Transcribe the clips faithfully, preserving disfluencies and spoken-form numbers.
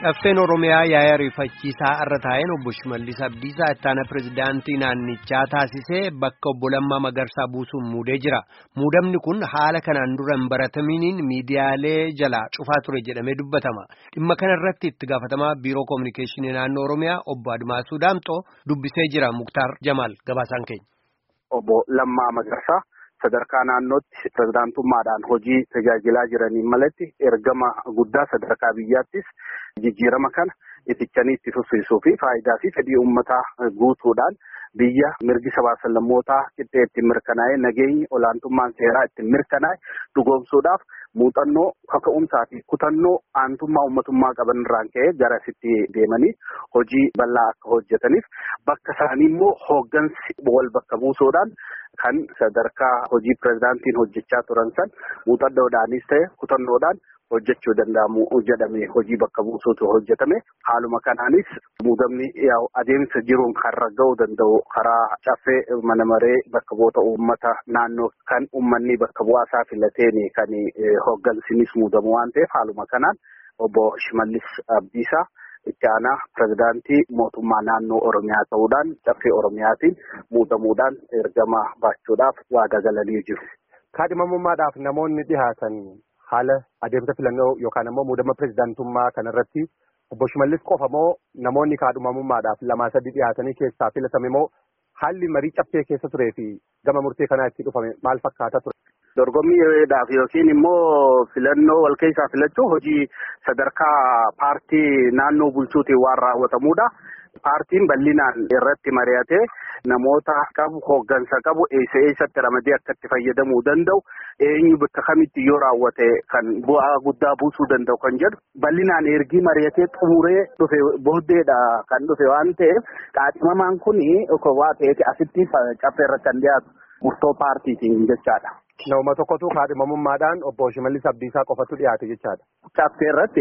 Caffeen Oromiyaa yaa'ii rifachiisaa irra taa'een obbo Shimallis Abdiisaa ittaana pirezidaantii naannichaa taasisee bakka obbo Lammaa Magarsaa buusuun muudee jira. Muudamni kun haala kanaan dura hin barataminiin miidiyaalee jalaa cufaa ture jedhamee dubbatama. Dhimma kana irratti itti gaafatamaa biiroo koominikeeshinii naannoo Oromiyaa obbo Admaasuu Daamxoo dubbisee jira. Muktaar Jamaal gabaasaan keenya. Obbo Lammaa Magarsaa sadarkaa naannootti pirezidaantummaadhaan hojii tajaajilaa jiraniin malatti ergama guddaa sadarkaa biyyaattis jijjiirama kana itichanii itti fufsiisuu fi faayidaa fi fedhii uummataa guutuudhaan biyya mirgi sabaa sallammootaa qixxee ittiin mirkanaa'ee nageenyi olaantummaan seeraa ittiin mirkanaa'e dhugoomsuudhaaf muuxannoo kaka'umsaa fi kutannoo aantummaa uummatummaa qaban irraan ka'ee garasitti deemanii hojii bal'aa akka hojjetaniif bakka isaanii immoo hooggansi wal bakka buusuudhaan kan sadarkaa hojii pirezidaantiin hojjechaa turan san muuxannoodhaanis ta'e kutannoodhaan hojjechuu danda'amu jedhamee hojii bakka buusuutu hojjetame. Haaluma kanaanis muudamni adeemsa jiruun kan ragga'uu danda'u karaa caffee mana maree bakka bu'oota uummata naannoo kan uummanni bakka bu'aasaa filateen kan hooggansinis muudamu waan ta'eef haaluma kanaan obbo Shimallis Abdiisaa itti aanaa pirezidaantii mootummaa naannoo Oromiyaa ta'uudhaan caffee Oromiyaatiin muudamuudhaan ergama baachuudhaaf waadaa galanii jiru. Kaadhimamummaadhaaf namoonni dhihaatan haala adeemsa filannoo yookaan immoo muudama pirezidaantummaa kanarratti obbo Shimallis qofa moo namoonni kaadhimamummaadhaaf lamaa sadii dhihaatanii keessaa filatame moo haalli marii caffee keessa turee fi gama murtee kanaa itti dhufame maal fakkaata ture? Dorgommiidhaaf yookiin immoo filannoo wal keessaa filachuu hojii sadarkaa paartii naannoo bulchuutiin waan raawwatamuudha. Paartiin bal'inaan irratti mari'atee namoota qabu hooggansa qabu eessa eessatti ramadee akka itti fayyadamuu danda'u eenyu bakka kamitti yoo raawwate kan bu'aa guddaa buusuu danda'u kan jedhu bal'inaan ergii mari'atee xumuree dhufe booddeedha kan dhufe waan ta'eef qaadhimamaan kun waa ta'eeti asitti caffee irratti kan dhiyaatu murtoo paartiitiin jechaadha. Nama tokkotu kaadhimamummaadhaan obbo Shimallis Abdiisaa qofatu dhiyaate jechaadha. Caffee irratti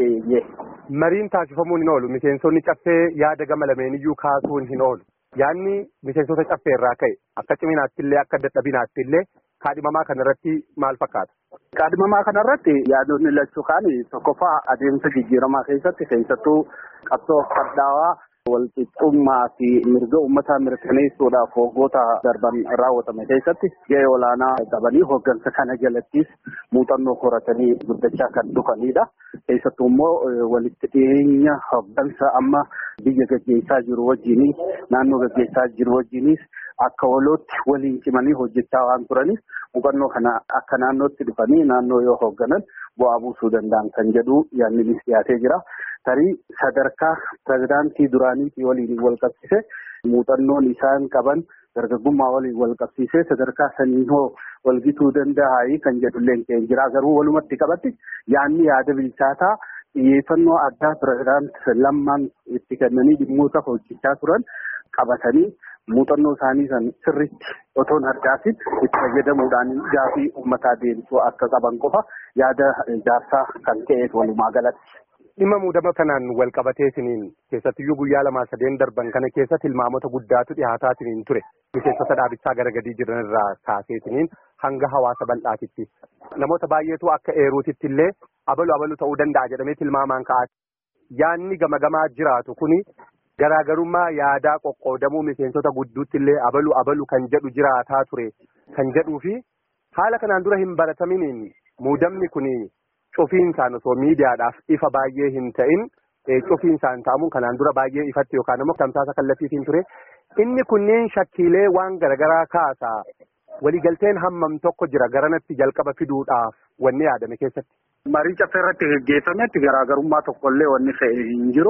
mariin taasifamuun hin oolu. Miseensonni caffee yaada gama lameeniyyuu kaasuun hin oolu. Yaadni miseensota caffee irraa ka'e akka ciminaatti illee akka dadhabinaatti illee kaadhimamaa kanarratti maal fakkaata? Kaadhimamaa kanarratti yaadonni lachuu kaan tokkoffaa adeemsa jijjiiramaa keessatti keessattuu qabsoo fadhaawaa walqixxummaa fi mirga uummataa mirkaneessuudhaaf waggoota darban raawwatame keessatti gahee olaanaa qabanii hooggansa kana jalattis muuxannoo horatanii guddachaa kan dhufanidha. Keessattuu immoo walitti dhiyeenya hooggansa amma biyya gaggeessaa jiru wajjinis naannoo gaggeessaa jiru wajjinis akka walootti waliin cimanii hojjechaa waan turaniif muuxannoo kana akka naannootti dhufanii naannoo yoo hoogganan bu'aa buusuu danda'an kan jedhu yaadninis dhiyaatee jira. Tarii sadarkaa pirezidaantii duraaniitii waliin wal qabsiise muuxannoon isaan qaban dargaggummaa waliin wal qabsiise sadarkaa saniin hoo walgituu danda'aa kan jedhullee keenya jira. Garuu walumatti qabatti yaadni yaada bilchaataa xiyyeeffannoo addaa pirezidaantii Lammaan itti kennanii dhimmoota hojjechaa turan qabatanii muuxannoo isaanii san sirriitti otoo hin harkaasin itti fayyadamuudhaan gaafii uummataa deebisuu akka qaban qofa yaada ijaarsaa kan ta'eef walumaa galatti. Dhimma muudama kanaan wal qabateetiniin keessattiyyuu guyyaa lamaa sadeen darban kana keessa tilmaamota guddaatu dhihaataatiniin ture. Miseensota dhaabichaa gara gadii jiran irraa kaaseetiniin hanga hawaasa bal'aatitti. Namoota baay'eetu akka eeruutitti illee abalu abalu ta'uu danda'a jedhamee tilmaamaan ka'aati. Yaanni gama gamaa jiraatu kuni garaagarummaa yaadaa qoqqoodamuu miseensota gudduutti illee abalu abalu kan jedhu jiraataa ture kan jedhuu fi haala kanaan dura hin barataminiin muudamni kuni cufiinsaan osoo miidiyaadhaaf ifa baay'ee hin ta'in cufiinsaan ta'amuun kanaan dura baay'ee ifatti yookaan immoo tamsaasa kallattiitiin ture. Inni kunneen shakkiilee waan garaagaraa kaasaa waliigalteen hammam tokko jira garanatti jalqaba fiduudhaaf wanni yaadame keessatti. Marii caffee irratti gaggeeffametti garaagarummaa tokkollee wanni fe'e hin jiru.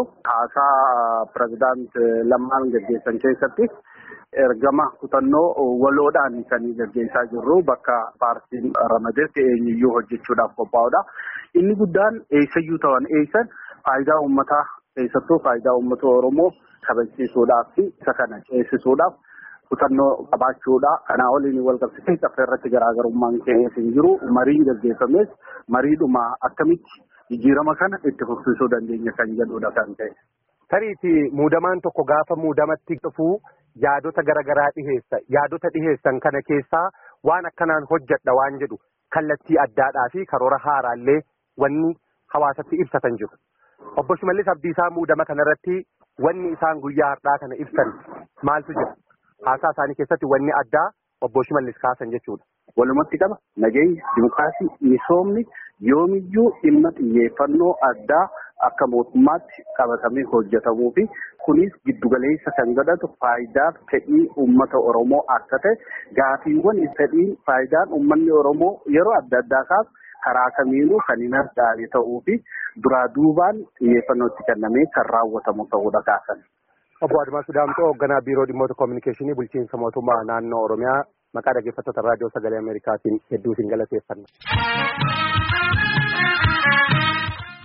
Haasaa pirezidaantii Lammaan gaggeessan keessatti ergama kutannoo waloodhaan kan gaggeessaa jirru bakka paartiin ramadeetti eenyuyyuu hojjechuudhaaf qophaa'udha. Inni guddaan eessayyuu ta'an eessan faayidaa uummataa keessattuu faayidaa uummata Oromoo kabachiisuudhaaf fi isa kana ceesisuudhaaf kutannoo qabaachuudha. Kanaa waliin wal qabsiisee caffee irratti garaagarummaan ka'ee hin jiru. Mariin gaggeeffames mariidhuma akkamitti jijjiirama kana itti fufsiisuu dandeenya kan jedhudha kan ta'e. Tariiti muudamaan tokko gaafa muudamatti dhufuu yaadota garaagaraa dhiheessa. Yaadota dhiheessan kana keessaa waan akkanaan hojjedha waan jedhu kallattii addaadhaa fi karoora haaraallee wanni hawaasatti ibsatan jiru. Obbo Shimallis Abdiisaa muudama kanarratti wanni isaan guyyaa har'aa kana ibsan maaltu jira? Haasaa isaanii keessatti wanni addaa obbo Shimallis kaasan jechuudha. Walumatti qaba nageenya dimokiraasii misoomni yoomiyyuu dhimma xiyyeeffannoo addaa akka mootummaatti qabatamee hojjetamuu fi kunis giddugaleessa kan godhatu faayidaa fedhii uummata Oromoo akka ta'e gaafiiwwan fedhiin faayidaan uummanni Oromoo yeroo adda addaa kaasu karaa kamiinuu kan hin harcaane ta'uu fi duraa duubaan xiyyeeffannootti kennamee kan raawwatamu ta'uudha kaasan. Obbo Admaasuu Daamxoo hoogganaa biiroo dhimmoota koominikeeshinii bulchiinsa mootummaa naannoo Oromiyaa maqaa dhaggeeffattoota raadiyoo sagalee Ameerikaatiin hedduu isin galateeffanna.